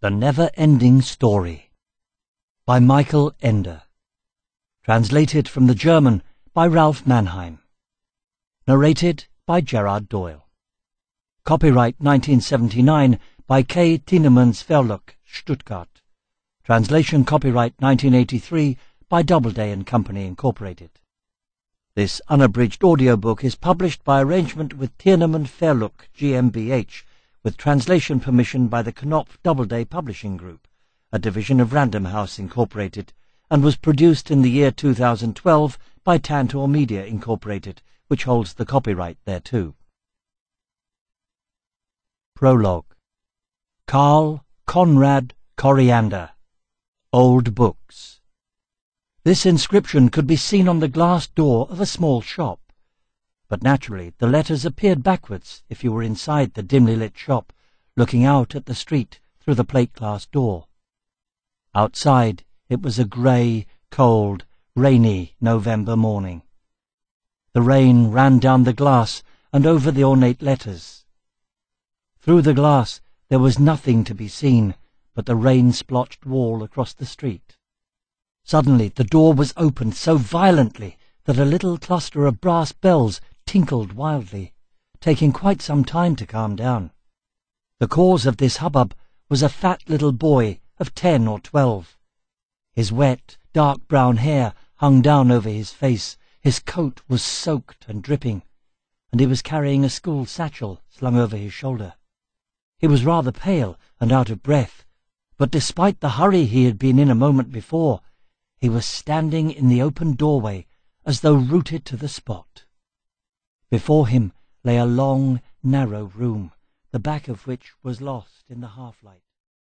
The Never-Ending Story by Michael Ender. Translated from the German by Ralph Mannheim. Narrated by Gerard Doyle. Copyright 1979 by K. Tienemanns Verlag, Stuttgart. Translation copyright 1983 by Doubleday and Company, Incorporated. This unabridged audiobook is published by arrangement with Tienemanns Verlag GmbH, with translation permission by the Knopf Doubleday Publishing Group, a division of Random House Incorporated, and was produced in the year 2012 by Tantor Media Incorporated, which holds the copyright thereto. Prologue. Carl Conrad Coriander. Old Books. This inscription could be seen on the glass door of a small shop, but naturally the letters appeared backwards if you were inside the dimly lit shop, looking out at the street through the plate-glass door. Outside it was a grey, cold, rainy November morning. The rain ran down the glass and over the ornate letters. Through the glass there was nothing to be seen but the rain-splotched wall across the street. Suddenly the door was opened so violently that a little cluster of brass bells tinkled wildly, taking quite some time to calm down. The cause of this hubbub was a fat little boy of 10 or 12. His wet, dark brown hair hung down over his face, his coat was soaked and dripping, and he was carrying a school satchel slung over his shoulder. He was rather pale and out of breath, but despite the hurry he had been in a moment before, he was standing in the open doorway as though rooted to the spot. Before him lay a long, narrow room, the back of which was lost in the half-light.